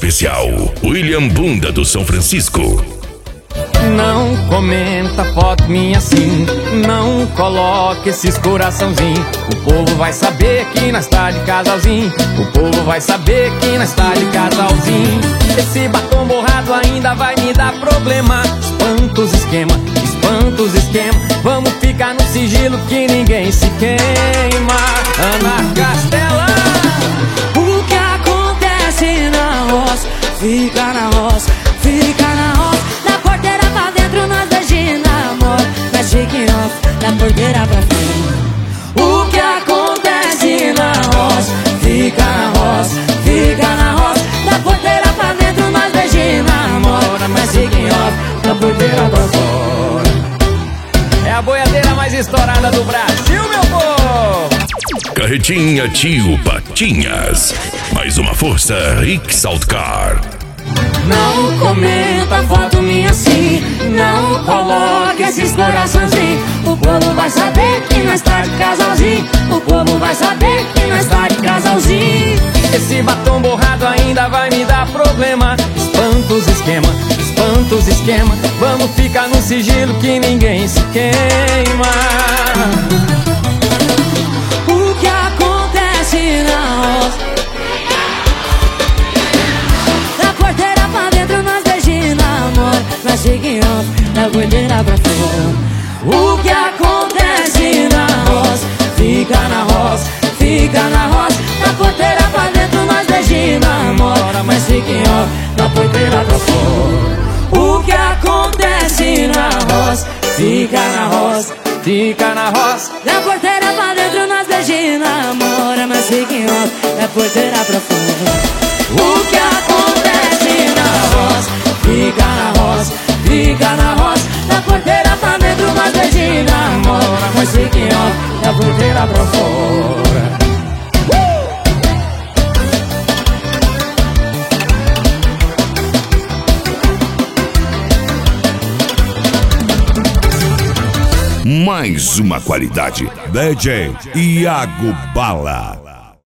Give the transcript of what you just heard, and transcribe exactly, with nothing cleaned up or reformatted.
especial, William Bunda do São Francisco. Não comenta foto minha assim, não coloque esses coraçãozinho. O povo vai saber que nós tá de casalzinho. O povo vai saber que nós tá de casalzinho. Esse batom borrado ainda vai me dar problema. Espanta os esquema, espanta os esquema. Vamos ficar no sigilo que ninguém se queima. Ana Castela. O que acontece na roça, fica na roça, fica na roça. Da porteira pra dentro nós beijinhos namoro, mas chique off, da porteira pra frente. O que acontece na roça, fica na roça, fica na roça. Da porteira pra dentro nós beijinhos namoro, mas chique off, da porteira pra fora. É a boiadeira mais estourada do Brasil, meu povo! Carretinha Tio Patinhas. Mais uma força X-Altcar. Não comenta foto minha assim, não coloque esses coraçãozinhos. O povo vai saber que nós tá de casalzinho. O povo vai saber que nós tá de casalzinho. Esse batom borrado ainda vai me dar problema. Espanta os esquema, espanta os esquema. Vamos ficar no sigilo que ninguém se queima. O que acontece na roça, da porteira pra dentro nós beijinhos namoro, mas chique off, da porteira pra fora. O que acontece na roça, fica na roça, fica na roça. Da porteira pra dentro nós beijinhos namoro, mas chique off, da porteira pra fora. O que acontece na roça, fica na roça, Fica na roça. da porteira pra dentro nós beijinhos namoro, mas chique off, da porteira pra fora. O que acontece na roça, fica na roça, fica na roça. Da porteira pra dentro nós beijinhos namoro, mas chique off, da porteira pra fora. Mais uma qualidade. D J Iago Bala.